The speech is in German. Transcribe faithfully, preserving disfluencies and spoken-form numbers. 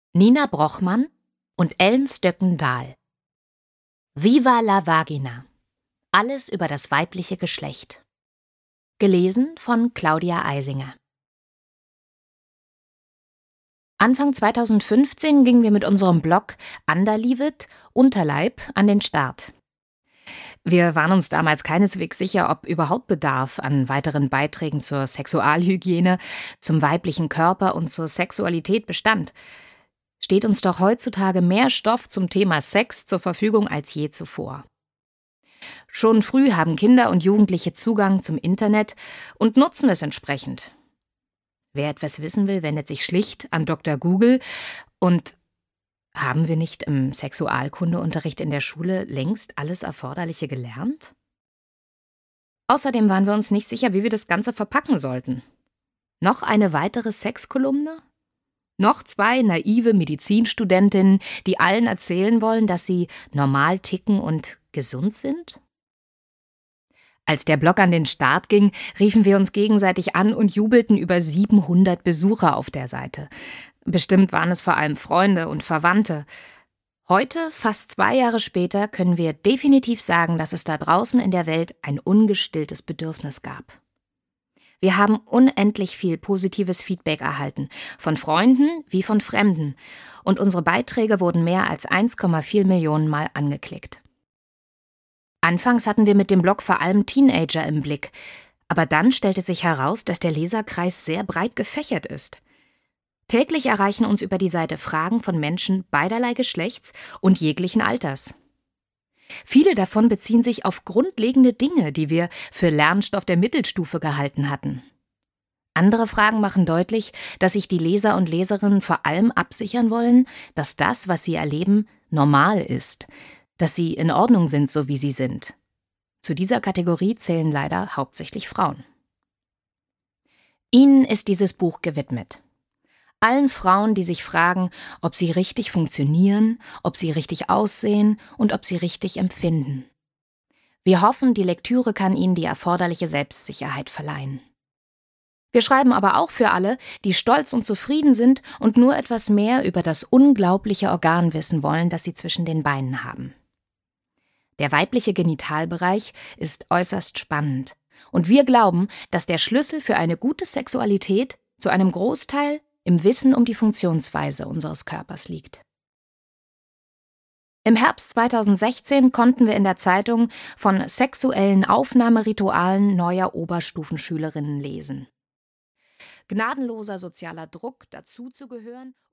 Nina Brochmann und Ellen Stöcken-Dahl. Viva la Vagina. Alles über das weibliche Geschlecht. Gelesen von Claudia Eisinger. Anfang zweitausendfünfzehn gingen wir mit unserem Blog Underlivet, Unterleib, an den Start. Wir waren uns damals keineswegs sicher, ob überhaupt Bedarf an weiteren Beiträgen zur Sexualhygiene, zum weiblichen Körper und zur Sexualität bestand. Steht uns doch heutzutage mehr Stoff zum Thema Sex zur Verfügung als je zuvor. Schon früh haben Kinder und Jugendliche Zugang zum Internet und nutzen es entsprechend. Wer etwas wissen will, wendet sich schlicht an Doktor Google. Und haben wir nicht im Sexualkundeunterricht in der Schule längst alles Erforderliche gelernt? Außerdem waren wir uns nicht sicher, wie wir das Ganze verpacken sollten. Noch eine weitere Sexkolumne? Noch zwei naive Medizinstudentinnen, die allen erzählen wollen, dass sie normal ticken und gesund sind? Als der Blog an den Start ging, riefen wir uns gegenseitig an und jubelten über siebenhundert Besucher auf der Seite. Bestimmt waren es vor allem Freunde und Verwandte. Heute, fast zwei Jahre später, können wir definitiv sagen, dass es da draußen in der Welt ein ungestilltes Bedürfnis gab. Wir haben unendlich viel positives Feedback erhalten, von Freunden wie von Fremden, und unsere Beiträge wurden mehr als eins Komma vier Millionen Mal angeklickt. Anfangs hatten wir mit dem Blog vor allem Teenager im Blick, aber dann stellte sich heraus, dass der Leserkreis sehr breit gefächert ist. Täglich erreichen uns über die Seite Fragen von Menschen beiderlei Geschlechts und jeglichen Alters. Viele davon beziehen sich auf grundlegende Dinge, die wir für Lernstoff der Mittelstufe gehalten hatten. Andere Fragen machen deutlich, dass sich die Leser und Leserinnen vor allem absichern wollen, dass das, was sie erleben, normal ist, dass sie in Ordnung sind, so wie sie sind. Zu dieser Kategorie zählen leider hauptsächlich Frauen. Ihnen ist dieses Buch gewidmet. Allen Frauen, die sich fragen, ob sie richtig funktionieren, ob sie richtig aussehen und ob sie richtig empfinden. Wir hoffen, die Lektüre kann ihnen die erforderliche Selbstsicherheit verleihen. Wir schreiben aber auch für alle, die stolz und zufrieden sind und nur etwas mehr über das unglaubliche Organ wissen wollen, das sie zwischen den Beinen haben. Der weibliche Genitalbereich ist äußerst spannend. Und wir glauben, dass der Schlüssel für eine gute Sexualität zu einem Großteil im Wissen um die Funktionsweise unseres Körpers liegt. Im Herbst zweitausendsechzehn konnten wir in der Zeitung von sexuellen Aufnahmeritualen neuer Oberstufenschülerinnen lesen. Gnadenloser sozialer Druck, dazuzugehören